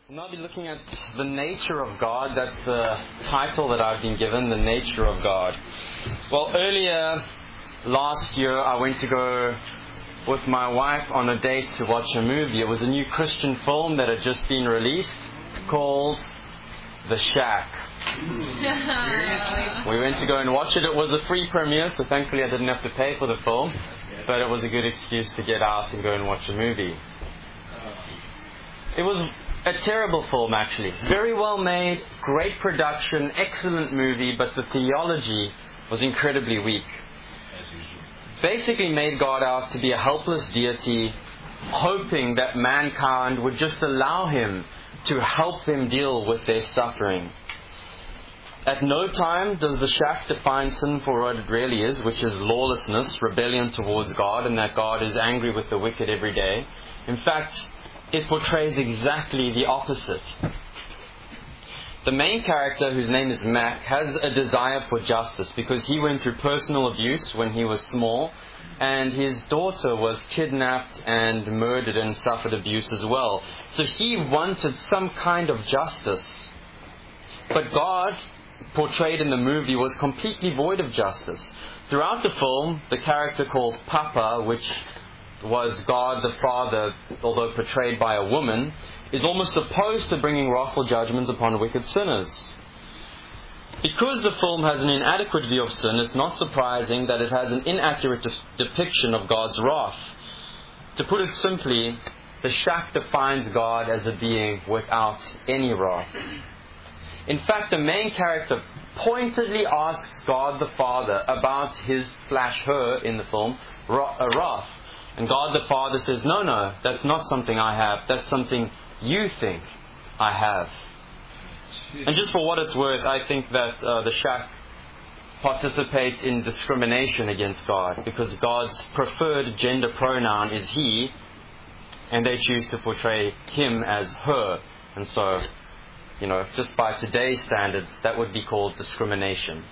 We'll now be looking at the nature of God. That's the title that I've been given, the nature of God. Well, earlier last year I went to go with my wife on a date to watch a movie. It was a new Christian film that had just been released called The Shack. We went to go and watch it. It was a free premiere, so thankfully I didn't have to pay for the film, but it was a good excuse to get out and go and watch a movie. It was a terrible film, actually. Very well made, great production, excellent movie, but the theology was incredibly weak. Basically made God out to be a helpless deity, hoping that mankind would just allow Him to help them deal with their suffering. At no time does the Shack define sin for what it really is, which is lawlessness, rebellion towards God, and that God is angry with the wicked every day. In fact, it portrays exactly the opposite. The main character, whose name is Mac, has a desire for justice because he went through personal abuse when he was small, and his daughter was kidnapped and murdered and suffered abuse as well. So he wanted some kind of justice. But God, portrayed in the movie, was completely void of justice. Throughout the film, the character called Papa, which was God the Father, although portrayed by a woman, is almost opposed to bringing wrathful judgments upon wicked sinners. Because the film has an inadequate view of sin, it's not surprising that it has an inaccurate depiction of God's wrath. To put it simply, the Shack defines God as a being without any wrath. In fact, the main character pointedly asks God the Father about his/her in the film, wrath. And God the Father says, no, that's not something I have. That's something you think I have. And just for what it's worth, I think that the Shack participates in discrimination against God, because God's preferred gender pronoun is he, and they choose to portray him as her. And so, just by today's standards, that would be called discrimination.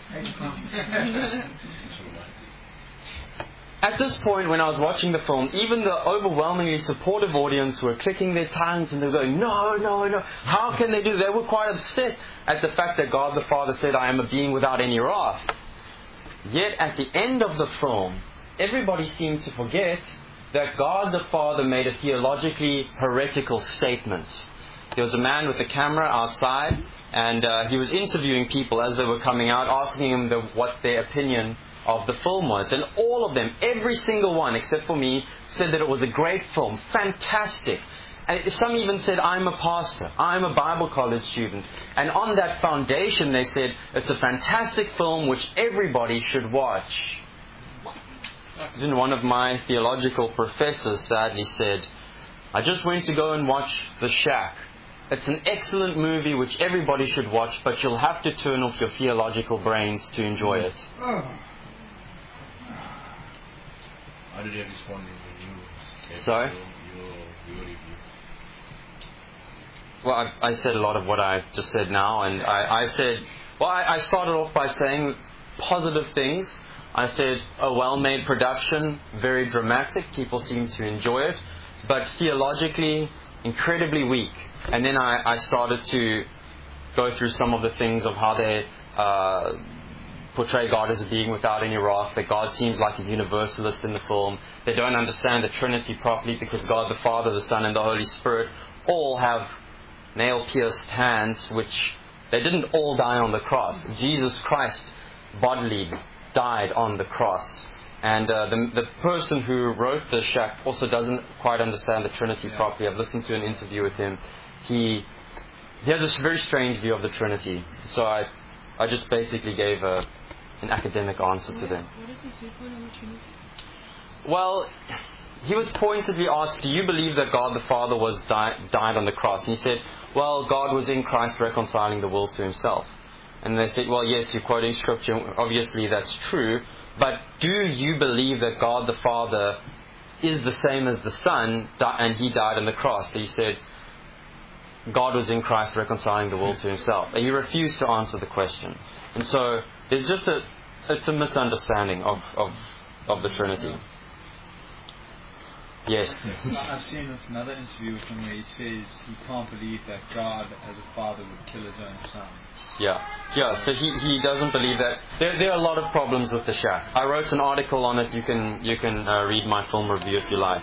At this point, when I was watching the film, even the overwhelmingly supportive audience were clicking their tongues and they were going, no, how can they do that? They were quite upset at the fact that God the Father said, I am a being without any wrath. Yet at the end of the film, everybody seemed to forget that God the Father made a theologically heretical statement. There was a man with a camera outside, and he was interviewing people as they were coming out, asking them what their opinion of the film was. And all of them, every single one except for me, said that it was a great film, fantastic. And some even said, I'm a pastor, I'm a Bible college student. And on that foundation they said, it's a fantastic film which everybody should watch. Then one of my theological professors sadly said, I just went to go and watch The Shack. It's an excellent movie which everybody should watch, but you'll have to turn off your theological brains to enjoy it. How did you respond when you Sorry? your review? Well, I said a lot of what I just said now, and I started off by saying positive things. I said a well-made production, very dramatic, people seem to enjoy it, but theologically incredibly weak. And then I started to go through some of the things of how they portray God as a being without any wrath, that God seems like a universalist in the film. They don't understand the Trinity properly because God the Father, the Son, and the Holy Spirit all have nail-pierced hands, which they didn't all die on the cross. Jesus Christ bodily died on the cross. And the person who wrote The Shack also doesn't quite understand the Trinity properly. I've listened to an interview with him. He has this very strange view of the Trinity. So I just basically gave an academic answer to them. What is his viewpoint on the Trinity? Well, he was pointedly asked, do you believe that God the Father died on the cross? And he said, well, God was in Christ reconciling the world to himself. And they said, well, yes, you're quoting scripture. Obviously, that's true. But do you believe that God the Father is the same as the Son, and he died on the cross? So he said, God was in Christ reconciling the world to himself. And he refused to answer the question. And so there's just it's a misunderstanding of the Trinity. Yes. I've seen another interview with him where he says he can't believe that God, as a father, would kill his own son. Yeah. So he doesn't believe that. There are a lot of problems with the shack. I wrote an article on it. You can read my film review if you like.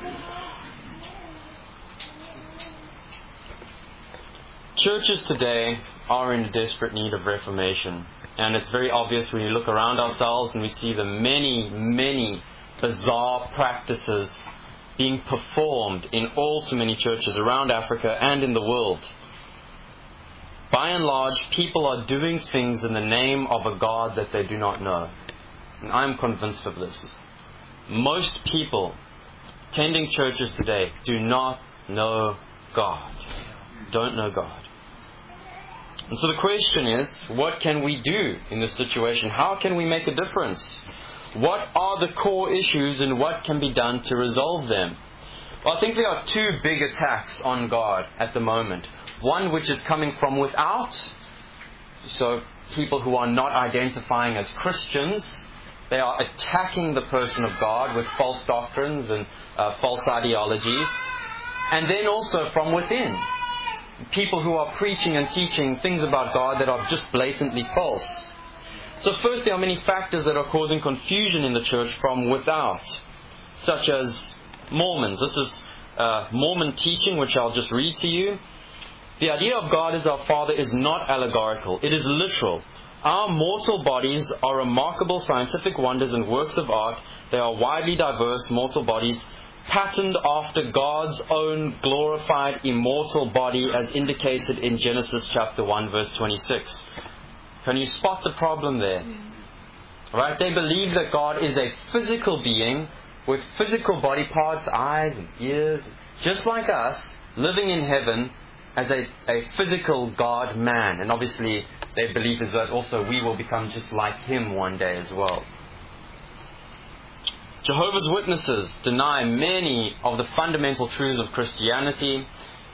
Churches today are in desperate need of reformation, and it's very obvious when you look around ourselves and we see the many bizarre practices being performed in all too many churches around Africa and in the world. By and large, people are doing things in the name of a God that they do not know. And I'm convinced of this. Most people attending churches today do not know God. Don't know God. And so the question is, what can we do in this situation? How can we make a difference? What are the core issues and what can be done to resolve them? Well, I think there are two big attacks on God at the moment. One which is coming from without, so people who are not identifying as Christians, they are attacking the person of God with false doctrines and false ideologies. And then also from within, people who are preaching and teaching things about God that are just blatantly false. So first, there are many factors that are causing confusion in the church from without, such as Mormons. This is Mormon teaching, which I'll just read to you. The idea of God as our Father is not allegorical. It is literal. Our mortal bodies are remarkable scientific wonders and works of art. They are widely diverse mortal bodies, patterned after God's own glorified immortal body as indicated in Genesis chapter 1 verse 26. Can you spot the problem there? Right? They believe that God is a physical being with physical body parts, eyes and ears, just like us, living in heaven as a physical God man. And obviously their belief is that also we will become just like Him one day as well. Jehovah's Witnesses deny many of the fundamental truths of Christianity,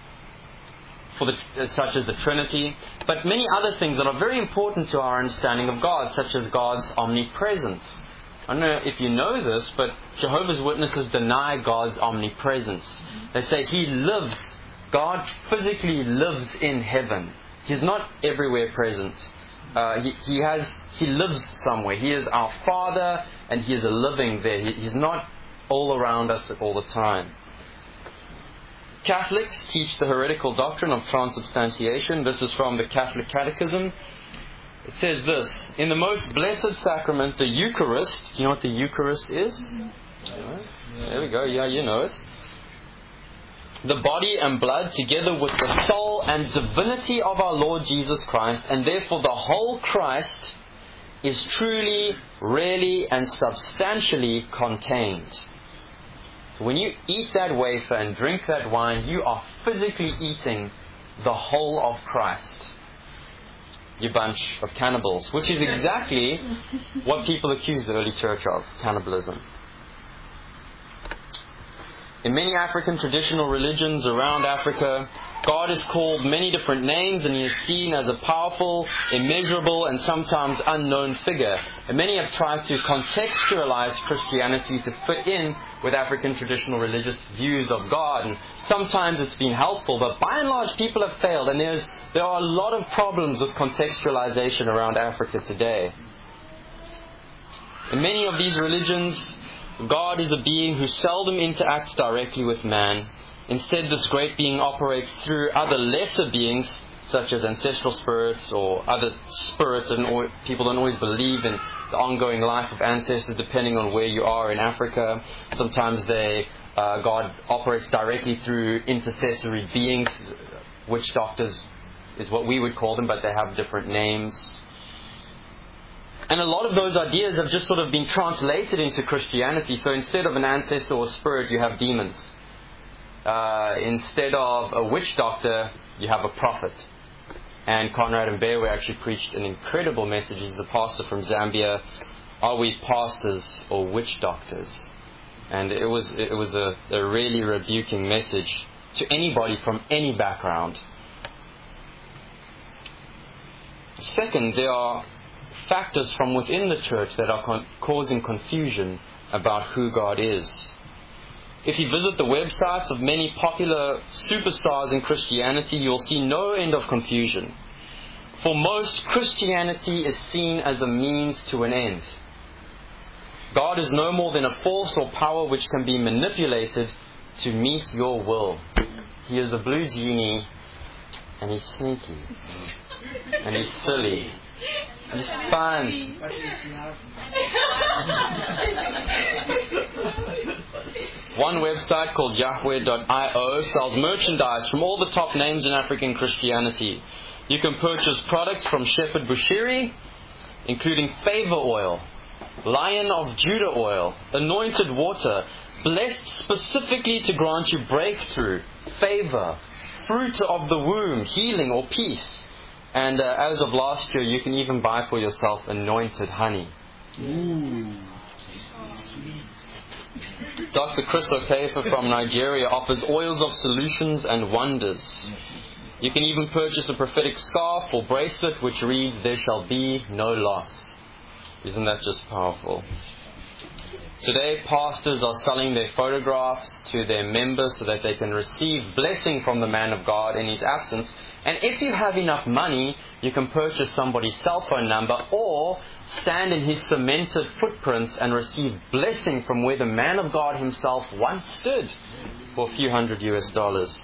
such as the Trinity, but many other things that are very important to our understanding of God, such as God's omnipresence. I don't know if you know this, but Jehovah's Witnesses deny God's omnipresence. They say He lives, God physically lives in heaven. He's not everywhere present. He lives somewhere. He is our Father, and He is living there. He's not all around us all the time. Catholics teach the heretical doctrine of transubstantiation. This is from the Catholic Catechism. It says this: in the most blessed sacrament, the Eucharist. Do you know what the Eucharist is? Mm-hmm. There we go. Yeah, you know it. The body and blood, together with the soul and divinity of our Lord Jesus Christ, and therefore the whole Christ, is truly, really, and substantially contained. So when you eat that wafer and drink that wine, you are physically eating the whole of Christ. You bunch of cannibals, which is exactly what people accuse the early church of, cannibalism. In many African traditional religions around Africa, God is called many different names, and He is seen as a powerful, immeasurable, and sometimes unknown figure. And many have tried to contextualize Christianity to fit in with African traditional religious views of God. And sometimes it's been helpful, but by and large people have failed. And there are a lot of problems with contextualization around Africa today. In many of these religions, God is a being who seldom interacts directly with man. Instead, this great being operates through other lesser beings, such as ancestral spirits or other spirits, and people don't always believe in the ongoing life of ancestors depending on where you are in Africa. Sometimes God operates directly through intercessory beings. Witch doctors is what we would call them, but they have different names. And a lot of those ideas have just sort of been translated into Christianity. So instead of an ancestor or spirit, you have demons. Instead of a witch doctor, you have a prophet. And Conrad Mbewe actually preached an incredible message. He's a pastor from Zambia. Are we pastors or witch doctors? And it was a really rebuking message to anybody from any background. Second, there are factors from within the church that are causing confusion about who God is. If you visit the websites of many popular superstars in Christianity, you'll see no end of confusion. For most, Christianity is seen as a means to an end. God is no more than a force or power which can be manipulated to meet your will. He is a blue genie, and he's sneaky, and he's silly, and he's fun. One website called Yahweh.io sells merchandise from all the top names in African Christianity. You can purchase products from Shepherd Bushiri, including favor oil, Lion of Judah oil, anointed water, blessed specifically to grant you breakthrough, favor, fruit of the womb, healing or peace. And as of last year, you can even buy for yourself anointed honey. Ooh. Dr. Chris Okefa from Nigeria offers oils of solutions and wonders. You can even purchase a prophetic scarf or bracelet which reads, "There shall be no loss." Isn't that just powerful? Today, pastors are selling their photographs to their members so that they can receive blessing from the man of God in his absence. And if you have enough money, you can purchase somebody's cell phone number or stand in his cemented footprints and receive blessing from where the man of God himself once stood for a few $100.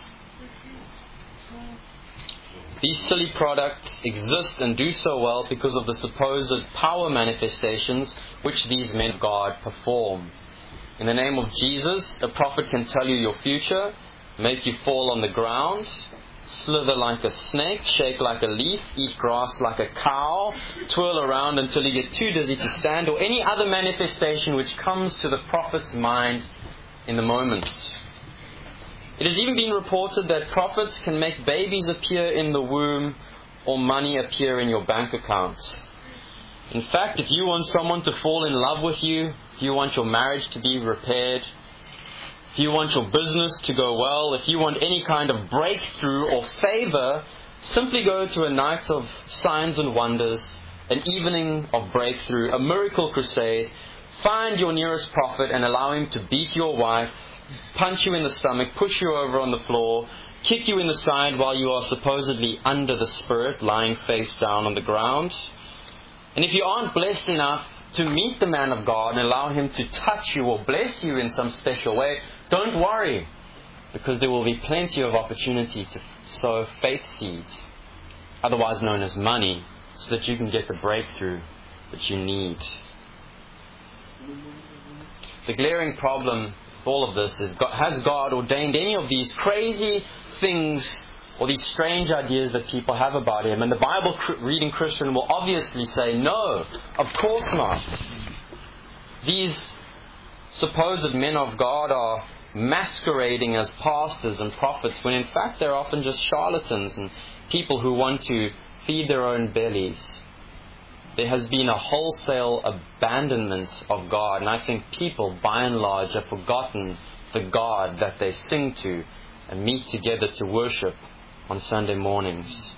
These silly products exist and do so well because of the supposed power manifestations which these men of God perform. In the name of Jesus, a prophet can tell you your future, make you fall on the ground, slither like a snake, shake like a leaf, eat grass like a cow, twirl around until you get too dizzy to stand, or any other manifestation which comes to the prophet's mind in the moment. It has even been reported that prophets can make babies appear in the womb or money appear in your bank account. In fact, if you want someone to fall in love with you, if you want your marriage to be repaired, if you want your business to go well, if you want any kind of breakthrough or favor, simply go to a night of signs and wonders, an evening of breakthrough, a miracle crusade. Find your nearest prophet and allow him to beat your wife, punch you in the stomach, push you over on the floor, kick you in the side while you are supposedly under the Spirit, lying face down on the ground. And if you aren't blessed enough to meet the man of God and allow him to touch you or bless you in some special way, don't worry, because there will be plenty of opportunity to sow faith seeds, otherwise known as money, so that you can get the breakthrough that you need. The glaring problem all of this is, has God ordained any of these crazy things or these strange ideas that people have about Him? And the Bible reading Christian will obviously say, no, of course not. These supposed men of God are masquerading as pastors and prophets when in fact they're often just charlatans and people who want to feed their own bellies. There has been a wholesale abandonment of God, and I think people, by and large, have forgotten the God that they sing to and meet together to worship on Sunday mornings.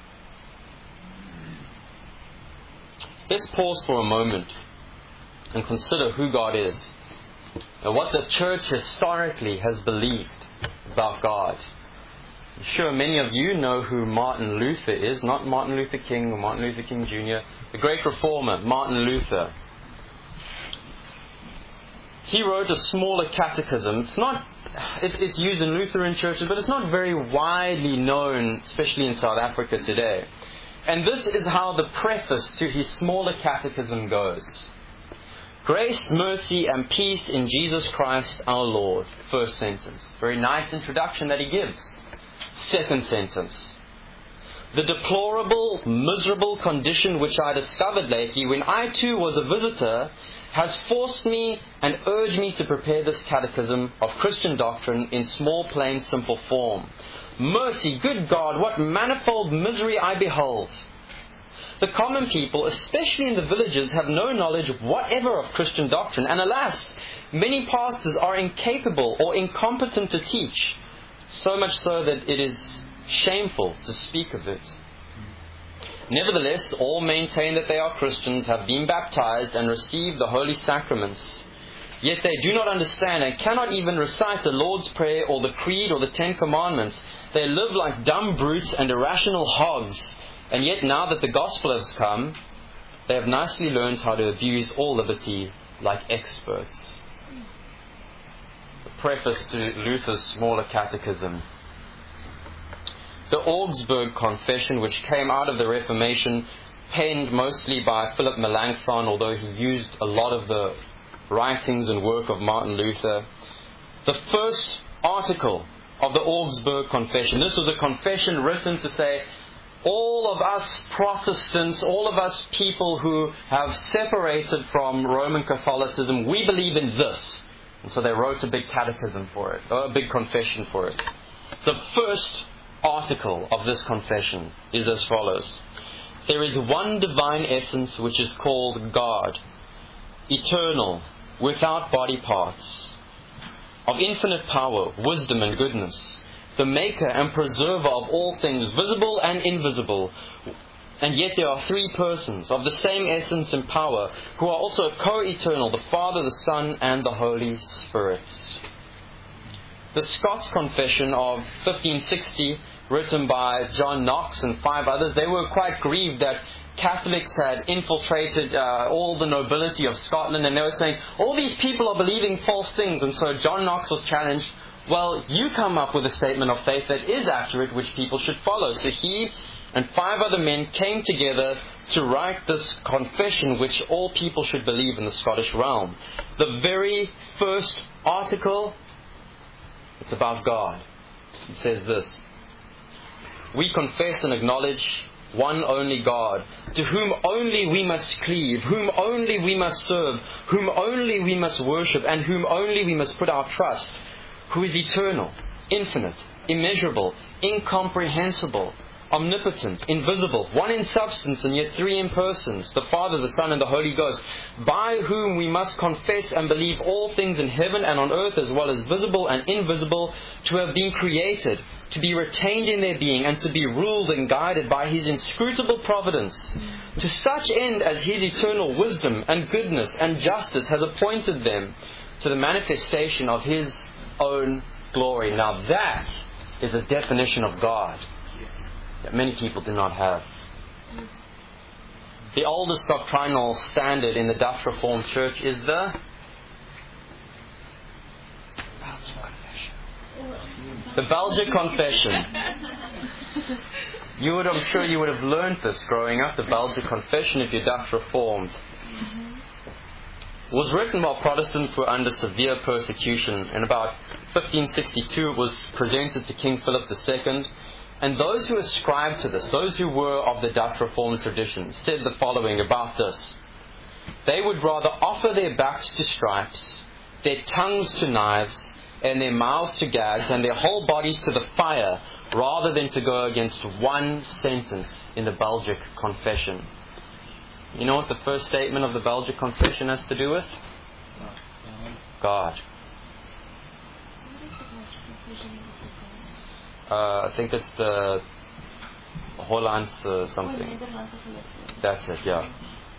Let's pause for a moment and consider who God is and what the church historically has believed about God. I'm sure many of you know who Martin Luther is, not Martin Luther King or Martin Luther King Jr., the great reformer, Martin Luther. He wrote a smaller catechism. It's used in Lutheran churches, but it's not very widely known, especially in South Africa today. And this is how the preface to his smaller catechism goes. Grace, mercy, and peace in Jesus Christ our Lord. First sentence. Very nice introduction that he gives. Second sentence. The deplorable, miserable condition which I discovered lately when I too was a visitor has forced me and urged me to prepare this catechism of Christian doctrine in small, plain, simple form. Mercy, good God, what manifold misery I behold! The common people, especially in the villages, have no knowledge whatever of Christian doctrine, and alas, many pastors are incapable or incompetent to teach, so much so that it is shameful to speak of it. Nevertheless, all maintain that they are Christians, have been baptized and received the holy sacraments. Yet they do not understand and cannot even recite the Lord's Prayer or the Creed or the Ten Commandments. They live like dumb brutes and irrational hogs. And yet now that the gospel has come, they have nicely learned how to abuse all liberty like experts. The preface to Luther's smaller catechism. The Augsburg Confession, which came out of the Reformation, penned mostly by Philip Melanchthon, although he used a lot of the writings and work of Martin Luther. The first article of the Augsburg Confession. This was a confession written to say, all of us Protestants, all of us people who have separated from Roman Catholicism, we believe in this. And so they wrote a big catechism for it, or a big confession for it. The first article of this confession is as follows. There is one divine essence which is called God, eternal, without body parts, of infinite power, wisdom and goodness, the maker and preserver of all things, visible and invisible. And yet there are three persons of the same essence and power, who are also co-eternal, the Father, the Son, and the Holy Spirit. The Scots Confession of 1560, written by John Knox and 5 others, they were quite grieved that Catholics had infiltrated all the nobility of Scotland, and they were saying, all these people are believing false things. And so John Knox was challenged, well, you come up with a statement of faith that is accurate, which people should follow. So he and 5 other men came together to write this confession which all people should believe in the Scottish realm. The very first article, it's about God. It says this: we confess and acknowledge one only God, to whom only we must cleave, whom only we must serve, whom only we must worship, and whom only we must put our trust, who is eternal, infinite, immeasurable, incomprehensible, omnipotent, invisible, one in substance and yet three in persons, the Father, the Son, and the Holy Ghost, by whom we must confess and believe all things in heaven and on earth, as well as visible and invisible, to have been created, to be retained in their being, and to be ruled and guided by His inscrutable providence, to such end as His eternal wisdom and goodness and justice has appointed them to the manifestation of His own glory. Now that is a definition of God that many people do not have. The oldest doctrinal standard in the Dutch Reformed Church is the Belgic Confession. I'm sure you would have learned this growing up, the Belgic Confession, if you're Dutch Reformed. It was written while Protestants were under severe persecution. In about 1562 it was presented to King Philip II. And those who ascribed to this, those who were of the Dutch Reformed tradition, said the following about this: they would rather offer their backs to stripes, their tongues to knives, and their mouths to gags, and their whole bodies to the fire, rather than to go against one sentence in the Belgic Confession. You know what the first statement of the Belgic Confession has to do with? God. I think it's the Hollands something. That's it, yeah.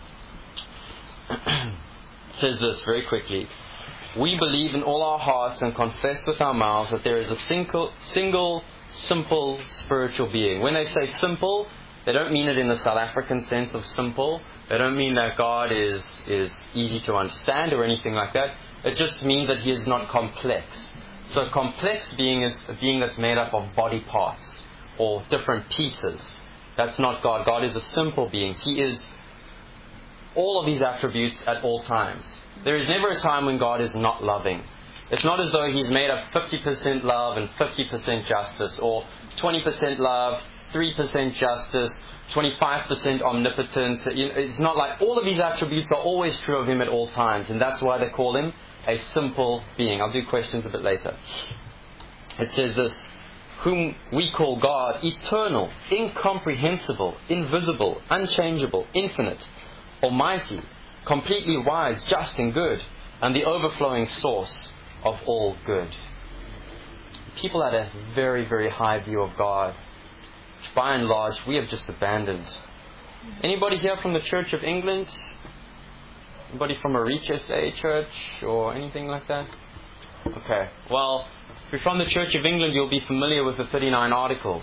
It says this very quickly: we believe in all our hearts and confess with our mouths that there is a single, simple spiritual being. When they say simple, they don't mean it in the South African sense of simple. They don't mean that God is easy to understand or anything like that. It just means that He is not complex. So a complex being is a being that's made up of body parts or different pieces. That's not God. God is a simple being. He is all of these attributes at all times. There is never a time when God is not loving. It's not as though He's made up 50% love and 50% justice, or 20% love, 3% justice, 25% omnipotence. It's not like all of these attributes are always true of Him at all times, and that's why they call Him a simple being. I'll do questions a bit later. It says this: whom we call God, eternal, incomprehensible, invisible, unchangeable, infinite, almighty, completely wise, just and good, and the overflowing source of all good. People had a very, very high view of God, which by and large we have just abandoned. Anybody here from the Church of England? Anybody from a Reach SA church or anything like that? Okay. Well, if you're from the Church of England, you'll be familiar with the 39 Articles.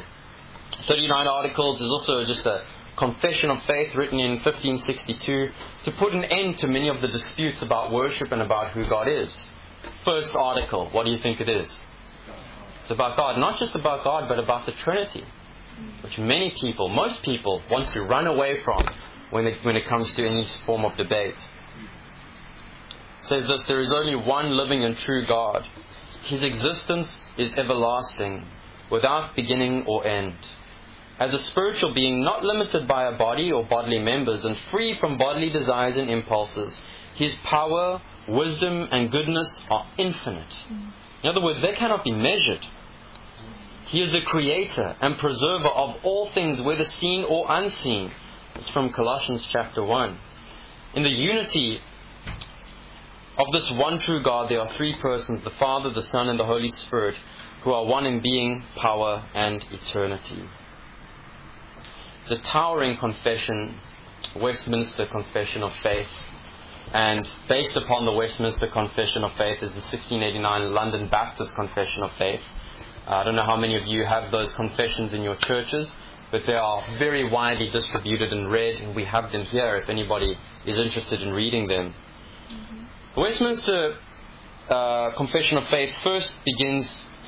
39 Articles is also just a confession of faith written in 1562 to put an end to many of the disputes about worship and about who God is. First article, what do you think it is? It's about God. Not just about God, but about the Trinity, which most people want to run away from when it comes to any form of debate. It says this: there is only one living and true God. His existence is everlasting, without beginning or end. As a spiritual being, not limited by a body or bodily members, and free from bodily desires and impulses, His power, wisdom, and goodness are infinite. In other words, they cannot be measured. He is the creator and preserver of all things, whether seen or unseen. It's from Colossians chapter 1. In the unity of this one true God, there are three persons, the Father, the Son, and the Holy Spirit, who are one in being, power, and eternity. The towering confession, Westminster Confession of Faith, and based upon the Westminster Confession of Faith is the 1689 London Baptist Confession of Faith. I don't know how many of you have those confessions in your churches, but they are very widely distributed and read, and we have them here if anybody is interested in reading them. The Westminster Confession of Faith first begins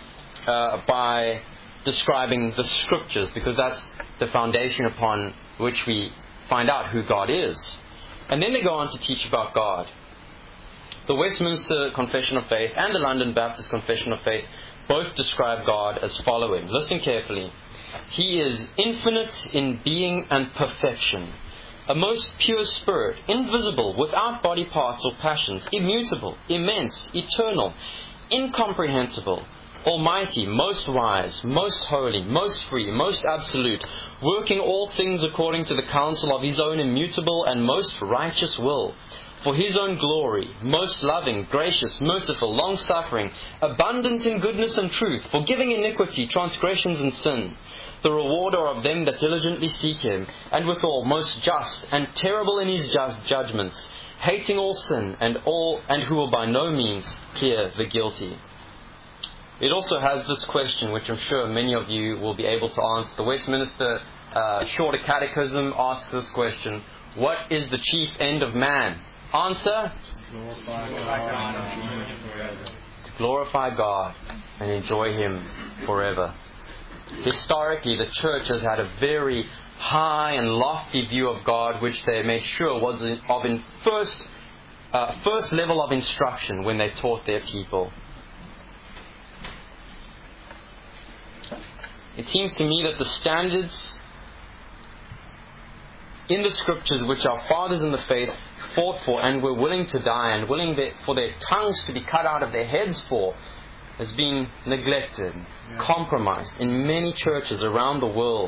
by describing the Scriptures, because that's the foundation upon which we find out who God is. And then they go on to teach about God. The Westminster Confession of Faith and the London Baptist Confession of Faith both describe God as following. Listen carefully. He is infinite in being and perfection, a most pure spirit, invisible, without body parts or passions, immutable, immense, eternal, incomprehensible, almighty, most wise, most holy, most free, most absolute, working all things according to the counsel of His own immutable and most righteous will, for His own glory, most loving, gracious, merciful, long-suffering, abundant in goodness and truth, forgiving iniquity, transgressions and sin, the rewarder of them that diligently seek Him, and withal most just and terrible in His judgments, hating all sin and who will by no means clear the guilty. It also has this question, which I'm sure many of you will be able to answer. The Westminster Shorter Catechism asks this question: what is the chief end of man? Answer: to glorify God and enjoy Him forever. Historically, the Church has had a very high and lofty view of God, which they made sure was first level of instruction when they taught their people. It seems to me that the standards in the Scriptures which our fathers in the faith fought for and were willing to die and willing for their tongues to be cut out of their heads for has been neglected, compromised in many churches around the world.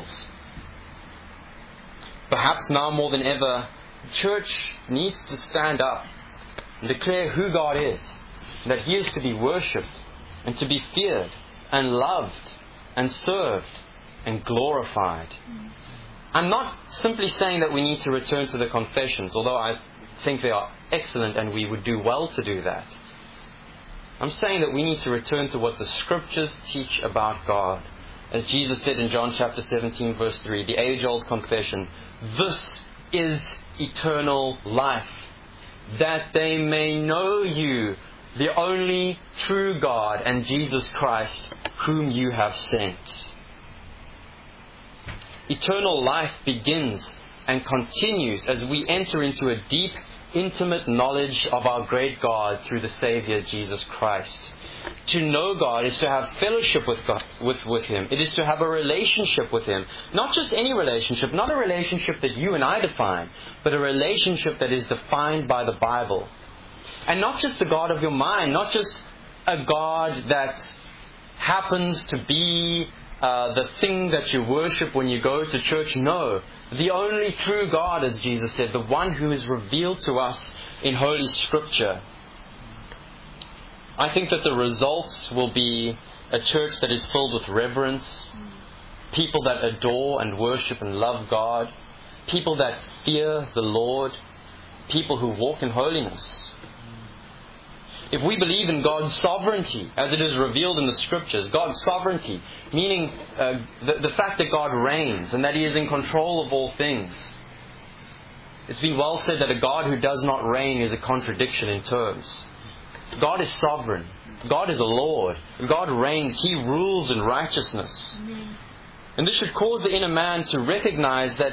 Perhaps now more than ever, the church needs to stand up and declare who God is, and that He is to be worshipped and to be feared and loved and served and glorified. I'm not simply saying that we need to return to the confessions, although I think they are excellent and we would do well to do that. I'm saying that we need to return to what the Scriptures teach about God. As Jesus said in John chapter 17 verse 3, the age-old confession, this is eternal life, that they may know You, the only true God, and Jesus Christ, whom You have sent. Eternal life begins and continues as we enter into a deep, intimate knowledge of our great God through the Savior Jesus Christ. To know God is to have fellowship with God, with Him. It is to have a relationship with Him. Not just any relationship, not a relationship that you and I define, but a relationship that is defined by the Bible. And not just the God of your mind, not just a God that happens to be the thing that you worship when you go to church. No, the only true God, as Jesus said, the one who is revealed to us in Holy Scripture. I think that the results will be a church that is filled with reverence, people that adore and worship and love God, people that fear the Lord, people who walk in holiness. If we believe in God's sovereignty, as it is revealed in the Scriptures, God's sovereignty, meaning the fact that God reigns and that He is in control of all things. It's been well said that a God who does not reign is a contradiction in terms. God is sovereign. God is a Lord. God reigns. He rules in righteousness. And this should cause the inner man to recognize that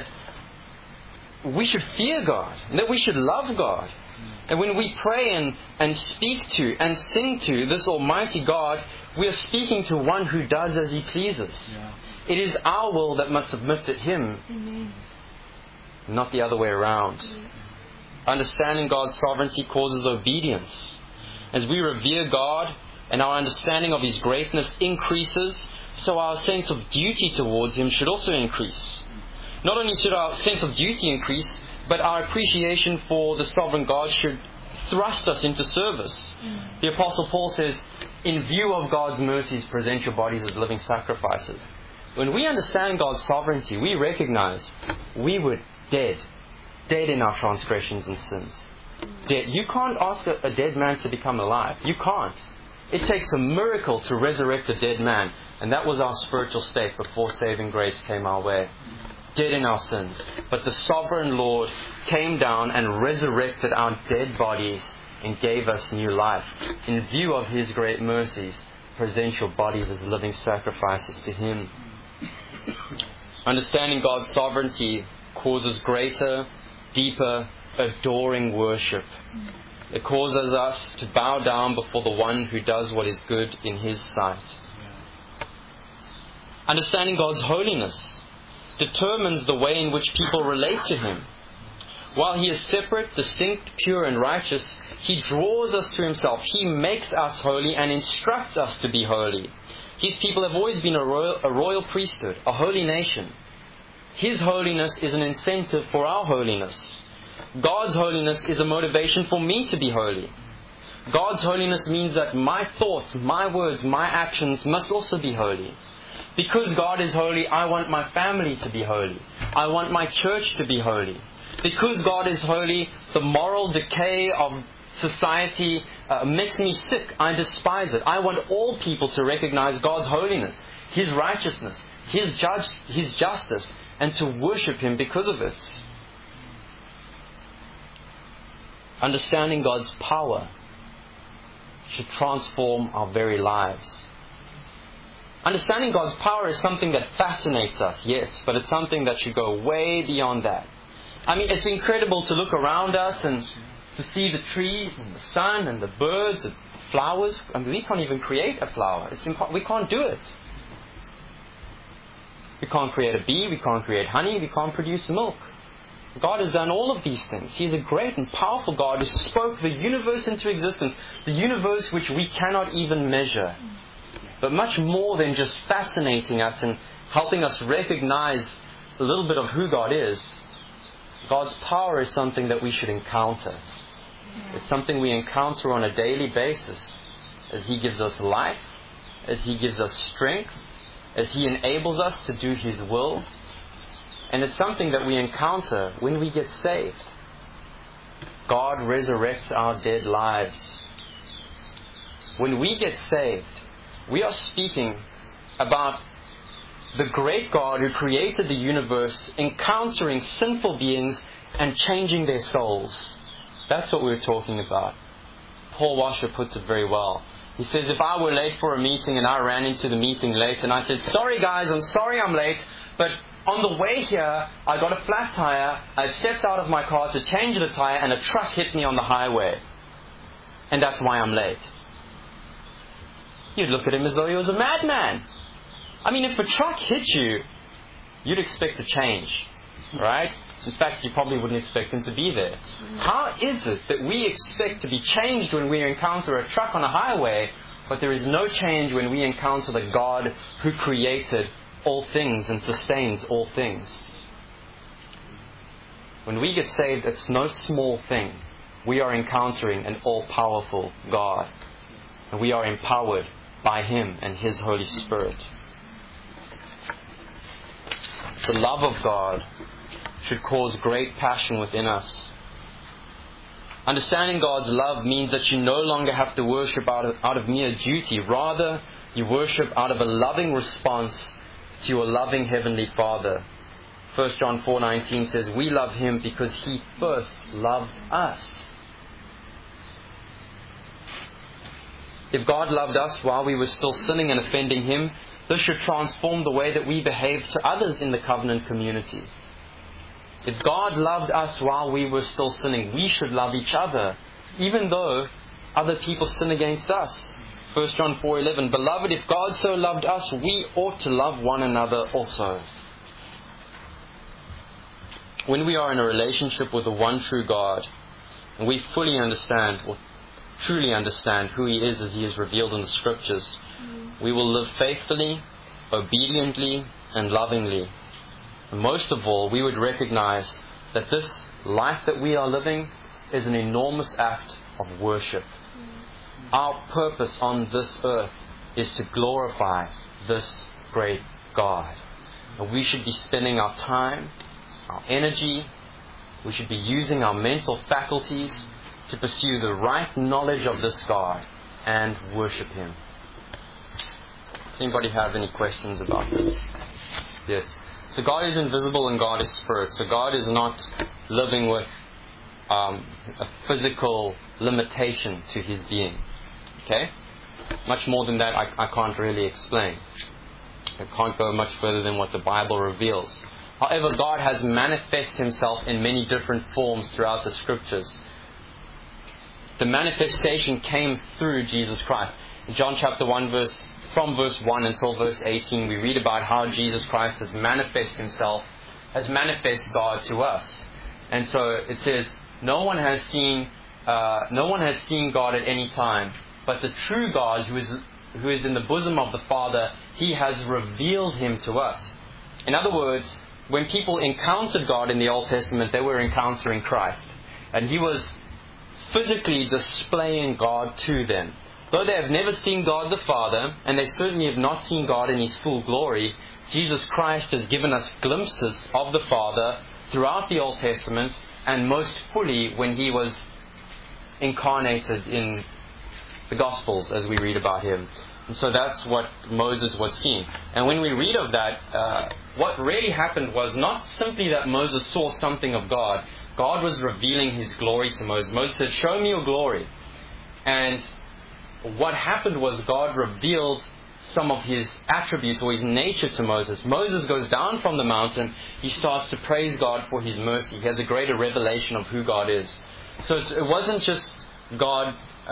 we should fear God, and that we should love God. And when we pray and speak to and sing to this Almighty God, we are speaking to one who does as He pleases. Yeah. It is our will that must submit to Him, Amen. not the other way around. Understanding God's sovereignty causes obedience. As we revere God and our understanding of His greatness increases, so our sense of duty towards Him should also increase. Not only should our sense of duty increase, but our appreciation for the sovereign God should thrust us into service. The Apostle Paul says, in view of God's mercies, present your bodies as living sacrifices. When we understand God's sovereignty, we recognize we were dead in our transgressions and sins. Dead. You can't ask a dead man to become alive. You can't. It takes a miracle to resurrect a dead man. And that was our spiritual state before saving grace came our way. Dead in our sins. But the sovereign Lord came down and resurrected our dead bodies and gave us new life. In view of His great mercies, present your bodies as living sacrifices to Him. Understanding God's sovereignty causes greater, deeper, adoring worship. It causes us to bow down before the one who does what is good in His sight. Understanding God's holiness determines the way in which people relate to Him. While He is separate, distinct, pure and righteous, He draws us to Himself. He makes us holy and instructs us to be holy. His people have always been a royal priesthood, a holy nation. His holiness is an incentive for our holiness. God's holiness is a motivation for me to be holy. God's holiness means that my thoughts, my words, my actions must also be holy. Because God is holy, I want my family to be holy. I want my church to be holy. Because God is holy, the moral decay of society makes me sick. I despise it. I want all people to recognize God's holiness, His righteousness, His justice, and to worship Him because of it. Understanding God's power should transform our very lives. Understanding God's power is something that fascinates us, yes, but it's something that should go way beyond that. I mean, it's incredible to look around us and to see the trees and the sun and the birds and the flowers. I mean, we can't even create a flower. We can't do it. We can't create a bee, we can't create honey, we can't produce milk. God has done all of these things. He is a great and powerful God who spoke the universe into existence, the universe which we cannot even measure. But much more than just fascinating us and helping us recognize a little bit of who God is, God's power is something that we should encounter. It's something we encounter on a daily basis as He gives us life, as He gives us strength, as He enables us to do His will. And it's something that we encounter when we get saved. God resurrects our dead lives. When we get saved, we are speaking about the great God who created the universe encountering sinful beings and changing their souls. That's what we're talking about. Paul Washer puts it very well. He says, if I were late for a meeting and I ran into the meeting late and I said, sorry guys, I'm sorry I'm late, but on the way here, I got a flat tire, I stepped out of my car to change the tire and a truck hit me on the highway. And that's why I'm late. You'd look at him as though he was a madman. I mean, if a truck hit you, you'd expect a change, right? In fact, you probably wouldn't expect him to be there. How is it that we expect to be changed when we encounter a truck on a highway, but there is no change when we encounter the God who created all things and sustains all things? When we get saved, it's no small thing. We are encountering an all-powerful God, and we are empowered by Him and His Holy Spirit. The love of God should cause great passion within us. Understanding God's love means that you no longer have to worship out of mere duty. Rather, you worship out of a loving response to your loving Heavenly Father. 1 John 4:19 says, we love Him because He first loved us. If God loved us while we were still sinning and offending Him, this should transform the way that we behave to others in the covenant community. If God loved us while we were still sinning, we should love each other, even though other people sin against us. 1 John 4:11, Beloved, if God so loved us, we ought to love one another also. When we are in a relationship with the one true God, and we fully understand, or truly understand who He is as He is revealed in the Scriptures, we will live faithfully, obediently, and lovingly. And most of all, we would recognize that this life that we are living is an enormous act of worship. Our purpose on this earth is to glorify this great God. And we should be spending our time, our energy, we should be using our mental faculties to pursue the right knowledge of this God and worship Him. Does anybody have any questions about this? Yes. So God is invisible and God is spirit. So God is not living with a physical limitation to His being. Okay? Much more than that I can't really explain. I can't go much further than what the Bible reveals. However, God has manifested Himself in many different forms throughout the Scriptures. The manifestation came through Jesus Christ. In John chapter 1, from verse 1 until verse 18, we read about how Jesus Christ has manifested Himself, has manifested God to us. And so it says, no one has seen God at any time, but the true God who is in the bosom of the Father, He has revealed Him to us. In other words, when people encountered God in the Old Testament, they were encountering Christ. And He was physically displaying God to them. Though they have never seen God the Father, and they certainly have not seen God in His full glory, Jesus Christ has given us glimpses of the Father throughout the Old Testament, and most fully when He was incarnated in the Gospels, as we read about Him. And so that's what Moses was seeing. And when we read of that, what really happened was not simply that Moses saw something of God. God was revealing His glory to Moses. Moses said, show me your glory. And what happened was God revealed some of His attributes or His nature to Moses. Moses goes down from the mountain. He starts to praise God for His mercy. He has a greater revelation of who God is. So it wasn't just God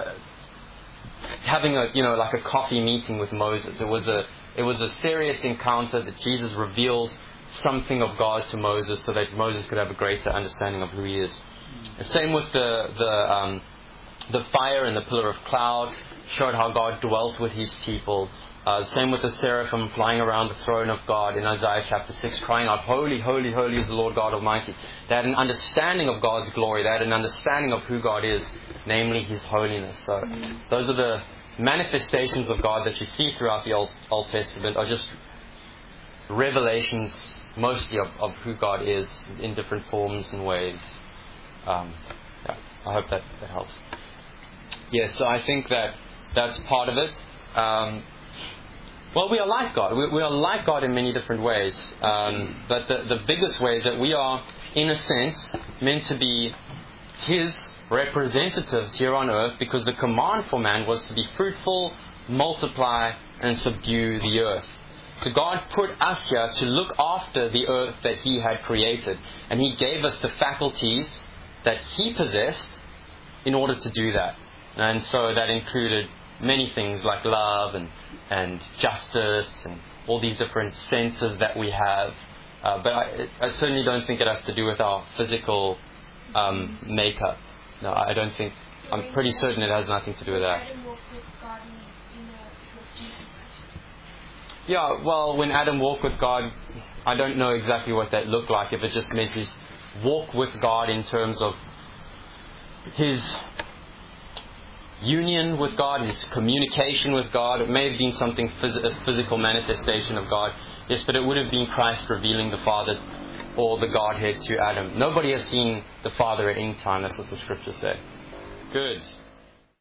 having like a coffee meeting with Moses. It was a serious encounter that Jesus revealed something of God to Moses so that Moses could have a greater understanding of who He is. The same with the fire and the pillar of cloud showed how God dwelt with His people. Same with the seraphim flying around the throne of God in Isaiah chapter 6, crying out, Holy, holy, holy is the Lord God Almighty. They had an understanding of God's glory. They had an understanding of who God is, namely His holiness. So those are the manifestations of God that you see throughout the Old Testament, are just revelations mostly of who God is in different forms and ways. I hope that helps. Yes, so I think that's part of it. Well, we are like God. We are like God in many different ways. But the biggest way is that we are, in a sense, meant to be His representatives here on earth, because the command for man was to be fruitful, multiply, and subdue the earth. So God put us here to look after the earth that He had created. And He gave us the faculties that He possessed in order to do that. And so that included many things like love and justice and all these different senses that we have. But I certainly don't think it has to do with our physical makeup. No, I don't think. I'm pretty certain it has nothing to do with that. Yeah, well, when Adam walked with God, I don't know exactly what that looked like. If it just meant his walk with God in terms of his union with God, his communication with God. It may have been something, a physical manifestation of God. Yes, but it would have been Christ revealing the Father or the Godhead to Adam. Nobody has seen the Father at any time. That's what the Scriptures say. Good.